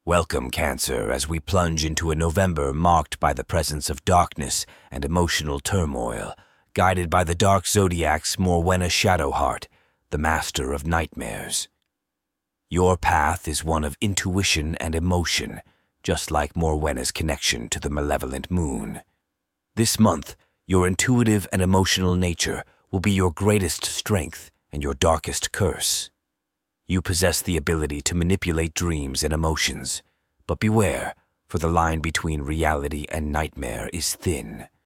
Welcome, Cancer, as we plunge into a November marked by the presence of darkness and emotional turmoil, guided by the dark zodiac's Morwenna Shadowheart, the master of nightmares. Your path is one of intuition and emotion, just like Morwenna's connection to the malevolent moon. This month, your intuitive and emotional nature will be your greatest strength and your darkest curse. You possess the ability to manipulate dreams and emotions, but beware, for the line between reality and nightmare is thin.